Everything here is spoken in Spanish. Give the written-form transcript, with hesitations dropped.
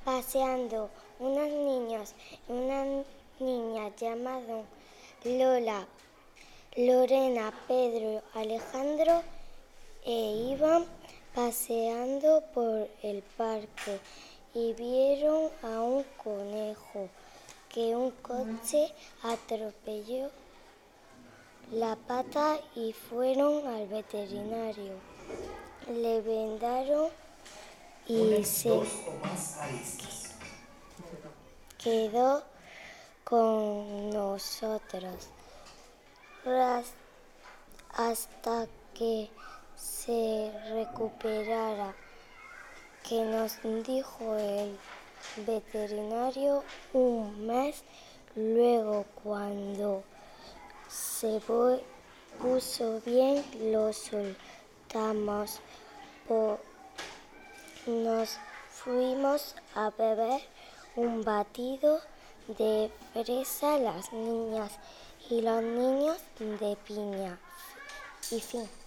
paseando unos niños y una niña llamados Lola, Lorena, Pedro, Alejandro, iban paseando por el parque y vieron a un conejo que un coche atropelló la pata y fueron al veterinario. Le vendaron y se quedó con nosotros hasta que se recuperara, que nos dijo el veterinario un mes. Luego, cuando se puso bien, lo soltamos. Nos fuimos a beber un batido de fresa, las niñas y los niños de piña. Y fin.